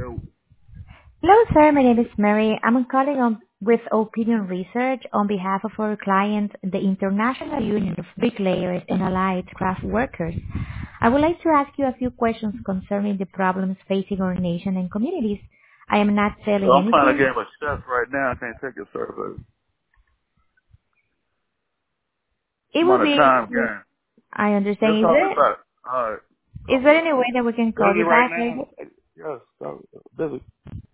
Hello, sir. My name is Mary. I'm calling with Opinion Research on behalf of our client, the International Union of Bricklayers and Allied Craft Workers. I would like to ask you a few questions concerning the problems facing our nation and communities. I am not Well, selling I'm playing a anything. game of chess right now. I can't take your service. It I'm will on a be, time game. I Just understand. call me back. All right. Call Is me there back. any way that we can call Busy you right back now? later? Yes. Busy.